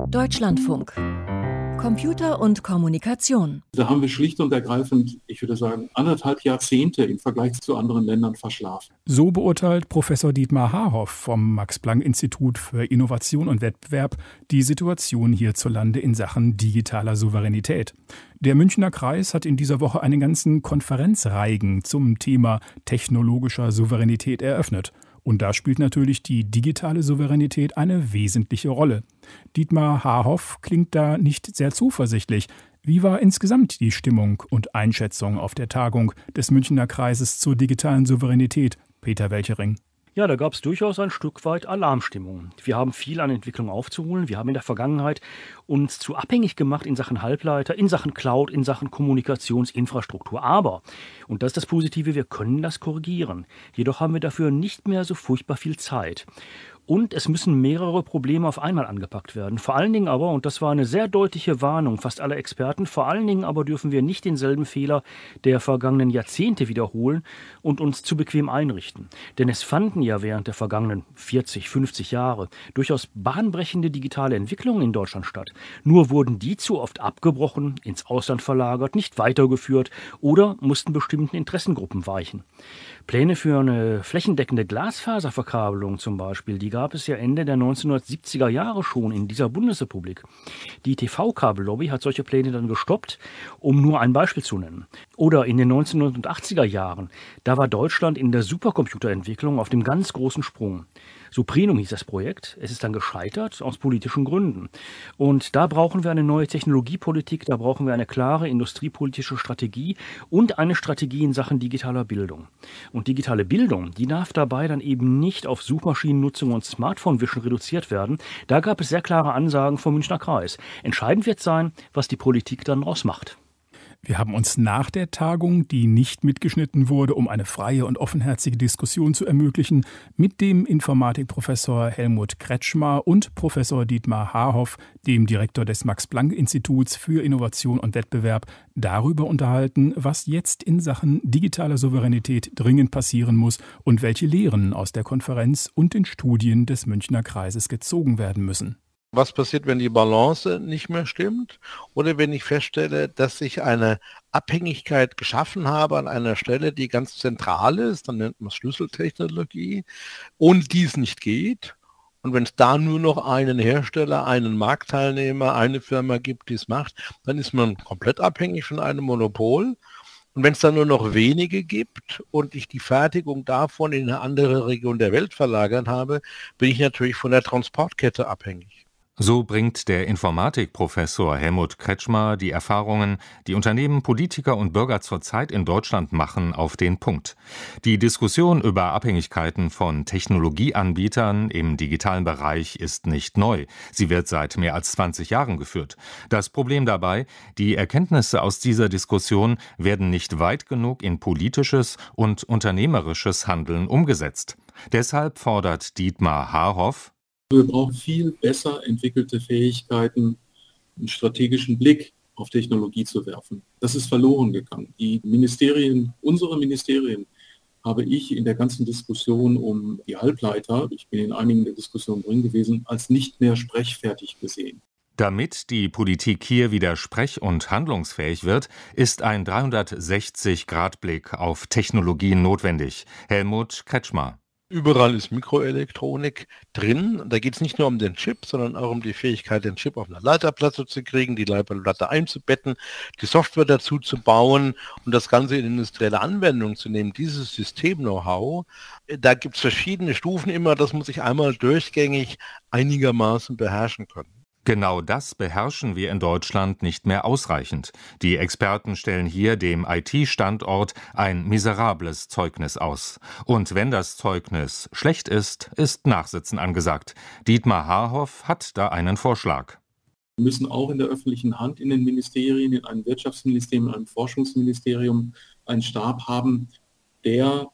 Deutschlandfunk. Computer und Kommunikation. Da haben wir schlicht und ergreifend, ich würde sagen, 1,5 Jahrzehnte im Vergleich zu anderen Ländern verschlafen. So beurteilt Professor Dietmar Haarhoff vom Max-Planck-Institut für Innovation und Wettbewerb die Situation hierzulande in Sachen digitaler Souveränität. Der Münchner Kreis hat in dieser Woche einen ganzen Konferenzreigen zum Thema technologischer Souveränität eröffnet. Und da spielt natürlich die digitale Souveränität eine wesentliche Rolle. Dietmar Haarhoff klingt da nicht sehr zuversichtlich. Wie war insgesamt die Stimmung und Einschätzung auf der Tagung des Münchner Kreises zur digitalen Souveränität, Peter Welchering? Ja, da gab es durchaus ein Stück weit Alarmstimmung. Wir haben viel an Entwicklung aufzuholen. Wir haben in der Vergangenheit uns zu abhängig gemacht in Sachen Halbleiter, in Sachen Cloud, in Sachen Kommunikationsinfrastruktur. Aber, und das ist das Positive, wir können das korrigieren. Jedoch haben wir dafür nicht mehr so furchtbar viel Zeit. Und es müssen mehrere Probleme auf einmal angepackt werden. Vor allen Dingen aber, und das war eine sehr deutliche Warnung fast aller Experten, vor allen Dingen aber dürfen wir nicht denselben Fehler der vergangenen Jahrzehnte wiederholen und uns zu bequem einrichten. Denn es fanden ja während der vergangenen 40, 50 Jahre durchaus bahnbrechende digitale Entwicklungen in Deutschland statt. Nur wurden die zu oft abgebrochen, ins Ausland verlagert, nicht weitergeführt oder mussten bestimmten Interessengruppen weichen. Pläne für eine flächendeckende Glasfaserverkabelung zum Beispiel, die gab es ja Ende der 1970er Jahre schon in dieser Bundesrepublik. Die TV-Kabellobby hat solche Pläne dann gestoppt, um nur ein Beispiel zu nennen. Oder in den 1980er Jahren, da war Deutschland in der Supercomputerentwicklung auf dem ganz großen Sprung. Suprinum hieß das Projekt. Es ist dann gescheitert aus politischen Gründen. Und da brauchen wir eine neue Technologiepolitik, da brauchen wir eine klare industriepolitische Strategie und eine Strategie in Sachen digitaler Bildung. Und digitale Bildung, die darf dabei dann eben nicht auf Suchmaschinennutzung und Smartphone-Wischen reduziert werden. Da gab es sehr klare Ansagen vom Münchner Kreis. Entscheidend wird sein, was die Politik dann daraus macht. Wir haben uns nach der Tagung, die nicht mitgeschnitten wurde, um eine freie und offenherzige Diskussion zu ermöglichen, mit dem Informatikprofessor Helmut Kretschmer und Professor Dietmar Haarhoff, dem Direktor des Max-Planck-Instituts für Innovation und Wettbewerb, darüber unterhalten, was jetzt in Sachen digitaler Souveränität dringend passieren muss und welche Lehren aus der Konferenz und den Studien des Münchner Kreises gezogen werden müssen. Was passiert, wenn die Balance nicht mehr stimmt oder wenn ich feststelle, dass ich eine Abhängigkeit geschaffen habe an einer Stelle, die ganz zentral ist, dann nennt man es Schlüsseltechnologie, und dies nicht geht. Und wenn es da nur noch einen Hersteller, einen Marktteilnehmer, eine Firma gibt, die es macht, dann ist man komplett abhängig von einem Monopol. Und wenn es dann nur noch wenige gibt und ich die Fertigung davon in eine andere Region der Welt verlagert habe, bin ich natürlich von der Transportkette abhängig. So bringt der Informatikprofessor Helmut Kretschmer die Erfahrungen, die Unternehmen, Politiker und Bürger zurzeit in Deutschland machen, auf den Punkt. Die Diskussion über Abhängigkeiten von Technologieanbietern im digitalen Bereich ist nicht neu. Sie wird seit mehr als 20 Jahren geführt. Das Problem dabei, die Erkenntnisse aus dieser Diskussion werden nicht weit genug in politisches und unternehmerisches Handeln umgesetzt. Deshalb fordert Dietmar Haarhoff: Wir brauchen viel besser entwickelte Fähigkeiten, einen strategischen Blick auf Technologie zu werfen. Das ist verloren gegangen. Die Ministerien, unsere Ministerien, habe ich in der ganzen Diskussion um die Halbleiter, ich bin in einigen der Diskussionen drin gewesen, als nicht mehr sprechfertig gesehen. Damit die Politik hier wieder sprech- und handlungsfähig wird, ist ein 360-Grad-Blick auf Technologien notwendig. Helmut Kretschmer. Überall ist Mikroelektronik drin. Da geht es nicht nur um den Chip, sondern auch um die Fähigkeit, den Chip auf einer Leiterplatte zu kriegen, die Leiterplatte einzubetten, die Software dazu zu bauen und das Ganze in industrielle Anwendung zu nehmen. Dieses System-Know-how, da gibt es verschiedene Stufen immer, das muss ich einmal durchgängig einigermaßen beherrschen können. Genau das beherrschen wir in Deutschland nicht mehr ausreichend. Die Experten stellen hier dem IT-Standort ein miserables Zeugnis aus. Und wenn das Zeugnis schlecht ist, ist Nachsitzen angesagt. Dietmar Haarhoff hat da einen Vorschlag. Wir müssen auch in der öffentlichen Hand, in den Ministerien, in einem Wirtschaftsministerium, in einem Forschungsministerium einen Stab haben, der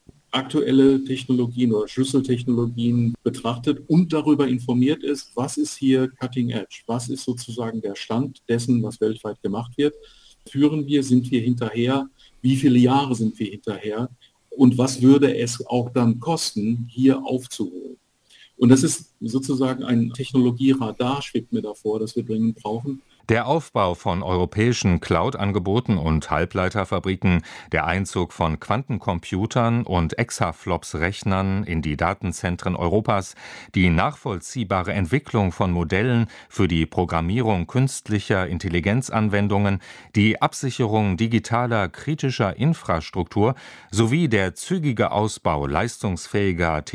aktuelle Technologien oder Schlüsseltechnologien betrachtet und darüber informiert ist, was ist hier Cutting Edge, was ist sozusagen der Stand dessen, was weltweit gemacht wird. Führen wir, sind wir hinterher, wie viele Jahre sind wir hinterher und was würde es auch dann kosten, hier aufzuholen. Und das ist sozusagen ein Technologieradar, schwebt mir davor, das wir dringend brauchen. Der Aufbau von europäischen Cloud-Angeboten und Halbleiterfabriken, der Einzug von Quantencomputern und Exaflops-Rechnern in die Datenzentren Europas, die nachvollziehbare Entwicklung von Modellen für die Programmierung künstlicher Intelligenzanwendungen, die Absicherung digitaler kritischer Infrastruktur sowie der zügige Ausbau leistungsfähiger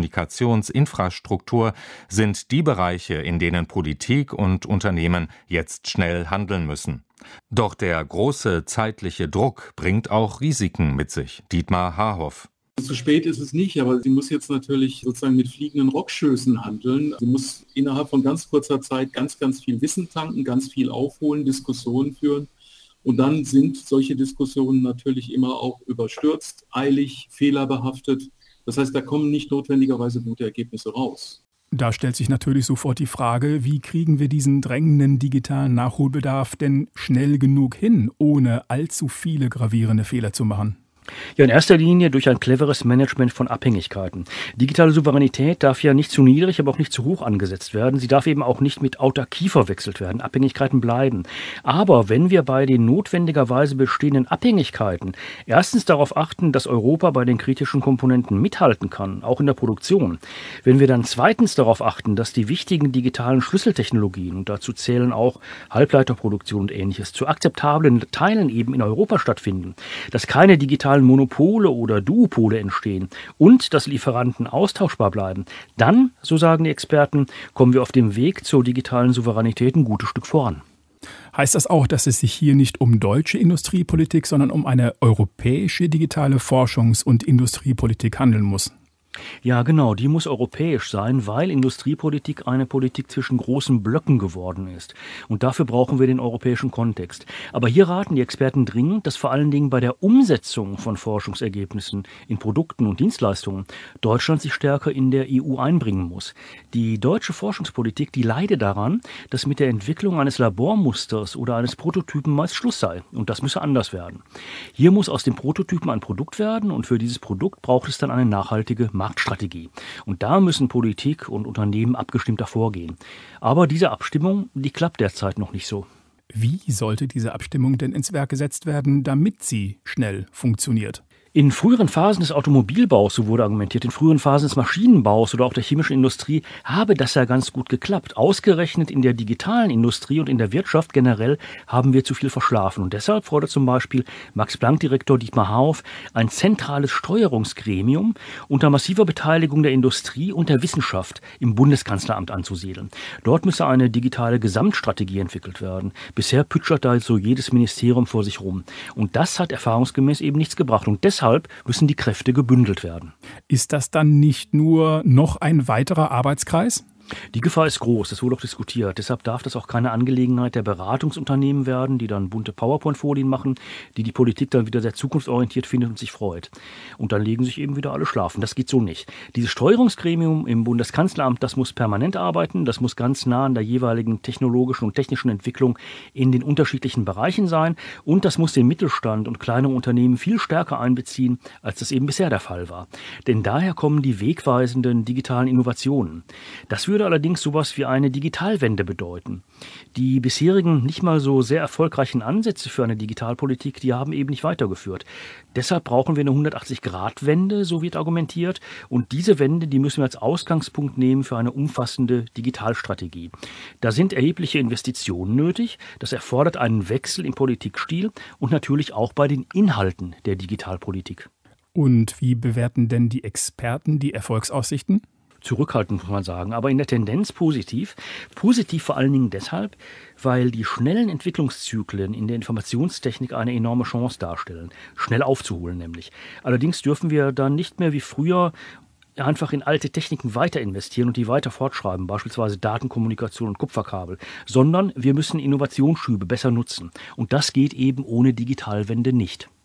Telekommunikationsinfrastruktur sind die Bereiche, in denen Politik und Unternehmen jetzt schnell handeln müssen. Doch der große zeitliche Druck bringt auch Risiken mit sich. Dietmar Haarhoff. Zu spät ist es nicht, aber sie muss jetzt natürlich sozusagen mit fliegenden Rockschößen handeln. Sie muss innerhalb von ganz kurzer Zeit ganz, ganz viel Wissen tanken, ganz viel aufholen, Diskussionen führen. Und dann sind solche Diskussionen natürlich immer auch überstürzt, eilig, fehlerbehaftet. Das heißt, da kommen nicht notwendigerweise gute Ergebnisse raus. Da stellt sich natürlich sofort die Frage, wie kriegen wir diesen drängenden digitalen Nachholbedarf denn schnell genug hin, ohne allzu viele gravierende Fehler zu machen? Ja, in erster Linie durch ein cleveres Management von Abhängigkeiten. Digitale Souveränität darf ja nicht zu niedrig, aber auch nicht zu hoch angesetzt werden. Sie darf eben auch nicht mit Autarkie verwechselt werden. Abhängigkeiten bleiben. Aber wenn wir bei den notwendigerweise bestehenden Abhängigkeiten erstens darauf achten, dass Europa bei den kritischen Komponenten mithalten kann, auch in der Produktion, wenn wir dann zweitens darauf achten, dass die wichtigen digitalen Schlüsseltechnologien, und dazu zählen auch Halbleiterproduktion und Ähnliches, zu akzeptablen Teilen eben in Europa stattfinden, dass keine digitalen Monopole oder Duopole entstehen und dass Lieferanten austauschbar bleiben, dann, so sagen die Experten, kommen wir auf dem Weg zur digitalen Souveränität ein gutes Stück voran. Heißt das auch, dass es sich hier nicht um deutsche Industriepolitik, sondern um eine europäische digitale Forschungs- und Industriepolitik handeln muss? Ja, genau, die muss europäisch sein, weil Industriepolitik eine Politik zwischen großen Blöcken geworden ist. Und dafür brauchen wir den europäischen Kontext. Aber hier raten die Experten dringend, dass vor allen Dingen bei der Umsetzung von Forschungsergebnissen in Produkten und Dienstleistungen Deutschland sich stärker in der EU einbringen muss. Die deutsche Forschungspolitik, die leidet daran, dass mit der Entwicklung eines Labormusters oder eines Prototypen meist Schluss sei. Und das müsse anders werden. Hier muss aus dem Prototypen ein Produkt werden und für dieses Produkt braucht es dann eine nachhaltige Marktstrategie. Und da müssen Politik und Unternehmen abgestimmter vorgehen. Aber diese Abstimmung, die klappt derzeit noch nicht so. Wie sollte diese Abstimmung denn ins Werk gesetzt werden, damit sie schnell funktioniert? In früheren Phasen des Automobilbaus, so wurde argumentiert, in früheren Phasen des Maschinenbaus oder auch der chemischen Industrie habe das ja ganz gut geklappt. Ausgerechnet in der digitalen Industrie und in der Wirtschaft generell haben wir zu viel verschlafen. Und deshalb fordert zum Beispiel Max-Planck-Direktor Dietmar Haarhoff ein zentrales Steuerungsgremium unter massiver Beteiligung der Industrie und der Wissenschaft im Bundeskanzleramt anzusiedeln. Dort müsse eine digitale Gesamtstrategie entwickelt werden. Bisher pütschert da so jedes Ministerium vor sich rum. Und das hat erfahrungsgemäß eben nichts gebracht. Und deshalb müssen die Kräfte gebündelt werden. Ist das dann nicht nur noch ein weiterer Arbeitskreis? Die Gefahr ist groß, das wurde auch diskutiert. Deshalb darf das auch keine Angelegenheit der Beratungsunternehmen werden, die dann bunte PowerPoint-Folien machen, die die Politik dann wieder sehr zukunftsorientiert findet und sich freut. Und dann legen sich eben wieder alle schlafen. Das geht so nicht. Dieses Steuerungsgremium im Bundeskanzleramt, das muss permanent arbeiten, das muss ganz nah an der jeweiligen technologischen und technischen Entwicklung in den unterschiedlichen Bereichen sein und das muss den Mittelstand und kleinere Unternehmen viel stärker einbeziehen, als das eben bisher der Fall war. Denn daher kommen die wegweisenden digitalen Innovationen. Das würde allerdings sowas wie eine Digitalwende bedeuten. Die bisherigen nicht mal so sehr erfolgreichen Ansätze für eine Digitalpolitik, die haben eben nicht weitergeführt. Deshalb brauchen wir eine 180-Grad-Wende, so wird argumentiert. Und diese Wende, die müssen wir als Ausgangspunkt nehmen für eine umfassende Digitalstrategie. Da sind erhebliche Investitionen nötig. Das erfordert einen Wechsel im Politikstil und natürlich auch bei den Inhalten der Digitalpolitik. Und wie bewerten denn die Experten die Erfolgsaussichten? Zurückhaltend, muss man sagen, aber in der Tendenz positiv. Positiv vor allen Dingen deshalb, weil die schnellen Entwicklungszyklen in der Informationstechnik eine enorme Chance darstellen. Schnell aufzuholen nämlich. Allerdings dürfen wir dann nicht mehr wie früher einfach in alte Techniken weiter investieren und die weiter fortschreiben, beispielsweise Datenkommunikation und Kupferkabel, sondern wir müssen Innovationsschübe besser nutzen. Und das geht eben ohne Digitalwende nicht.